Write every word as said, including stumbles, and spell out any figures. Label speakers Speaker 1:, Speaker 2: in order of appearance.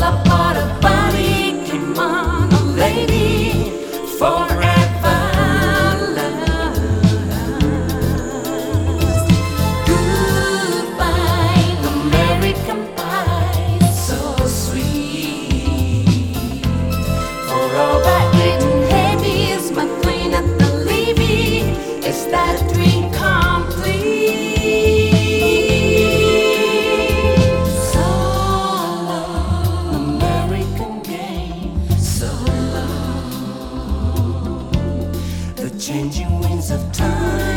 Speaker 1: apart, a body came on, a lady forever lost. Goodbye, American Pie, so sweet. For all that eaten Hades, McLean at the Levy, is that dream complete? So long, American game, so long. The changing winds of time